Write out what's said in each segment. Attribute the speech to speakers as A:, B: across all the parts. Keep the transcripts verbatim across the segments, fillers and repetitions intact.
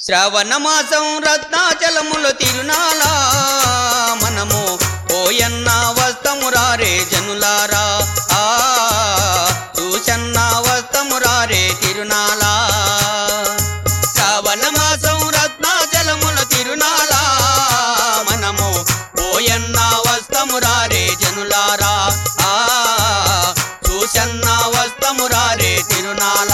A: శ్రావణ మాసం రత్నాచలముల తిరునాళ మనము ఓయన్న వస్తమురారే జనులారా ఆ చూసన్న వస్తమురారే తిరునాళ శ్రావణ మాసం రత్నాచలముల తిరునాళ మనము ఓయన్న వస్తమురారే జనులారా ఆ చూసన్న వస్తమురారే తిరునాళ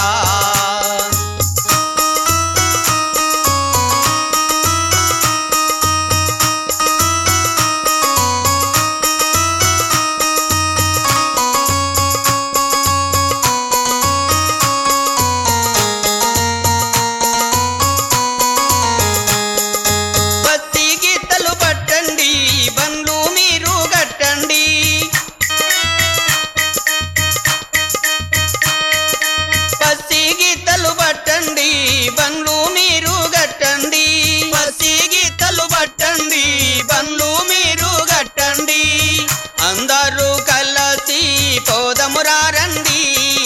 A: బండ్లు మీరు గట్టండి పసి గీతలు పట్టండి బండ్లు మీరు గట్టండి అందరూ కలిసి పోదమురారండి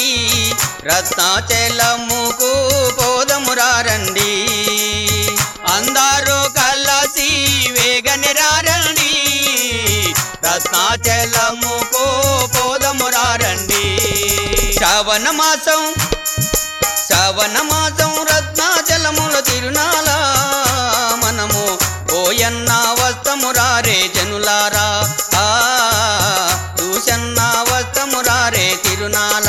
A: రత్నాచలముకు పోదమురారండి అందరూ కలిసి వేగని రారండి రత్నాచలముకు పోదమురారండి శ్రావణ మాసం శ్రావణ మాసం రత్నాచలముల తిరునాళ మనము ఓయన్న వస్తమురారే జనులారా ఆ చూసన్న వస్తమురారే తిరునాళ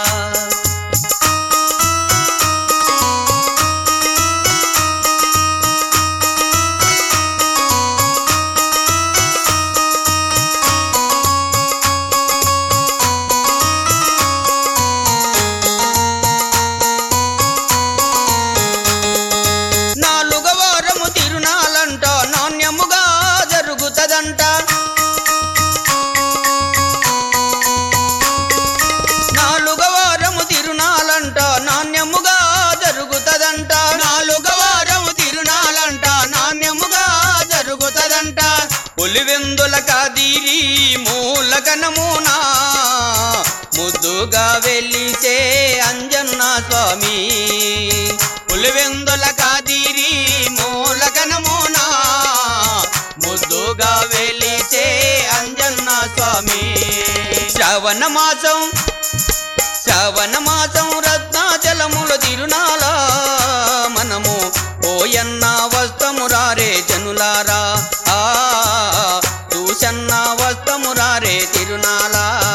A: పులివెందుల కాదిరి మూలకనమునా ముద్దుగా వెలిసే అంజన్న స్వామి పులివెందుల కాదిరి మూలకనమునా ముద్దుగా వెలిసే అంజన్న స్వామి శ్రావణ మాసం శ్రావణ మాసం రత్నాచలముల తిరునాళ మనము ఓయన్న వస్తమురారే జనులారా ఆ చూసన్న వస్తమురారే తిరునాళ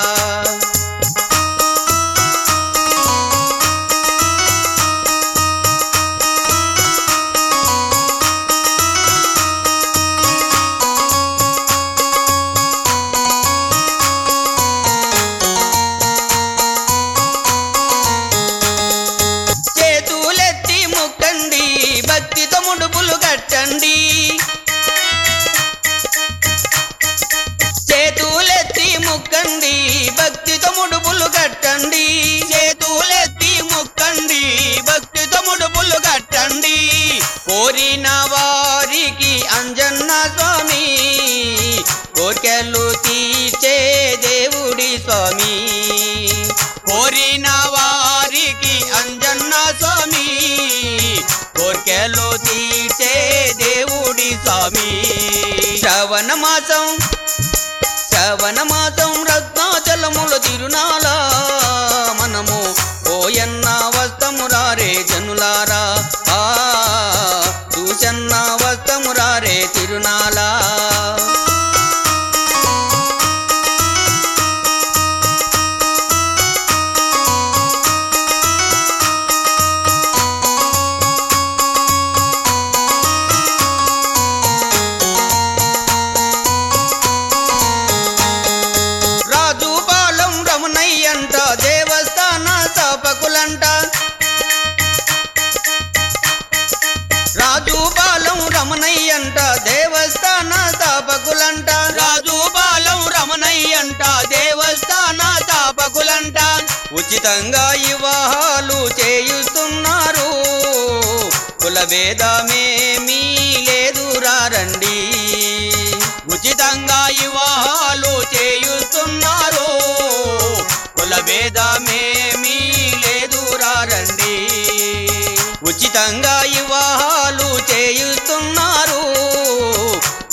A: చేతులెత్తి ముక్కండి భక్తితో ముడుపులు కట్టండి చేతులెత్తి ముక్కండి భక్తితో ముడుపులు కట్టండి చేతులెత్తి ముక్కండి భక్తితో ముడుపులు కట్టండి కోరిన వారికి అంజన్న స్వామి కోర్కెలు తీర్చే దేవుడి స్వామి కోరిన వారికి అంజన్న స్వామి కోర్కెలు తీర్చే దేవుడి స్వామి శ్రావణ మాసం శ్రావణ మాసం రత్నాచలముల తిరునాళ మనము ఓయన్న వస్తమురారే జనులారా ఆ చూసన్న వస్తమురారే తిరునాళ రమణయ్యంట దేవస్థాన స్థాపకులంట రాజుపాలెం రమణయ్యంట దేవస్థాన స్థాపకులంట రాజుపాలెం రమణయ్యంట దేవస్థాన స్థాపకులంట ఉచితంగా వివాహాలు చేయుస్తున్నారు కుల భేదమేమీ లేదురా రండి ఉచితంగా వివాహాలు చేయుస్తున్నారు కుల భేదమేమీ లేదురా రండి ఉచితంగా వివాహాలు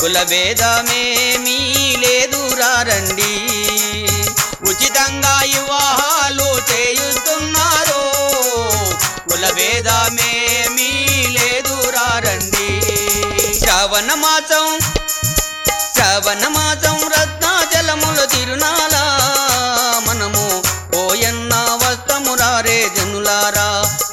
A: కుల భేదమేమీ లేదురా రండి ఉచితంగా వివాహాలు చేయుస్తున్నారు కుల భేదమేమీ లేదురా రండి శ్రావణ మాసం శ్రావణ మాసం రత్నాచలముల తిరునాళ మనము ఓయన్న వస్తమురారే జనులారా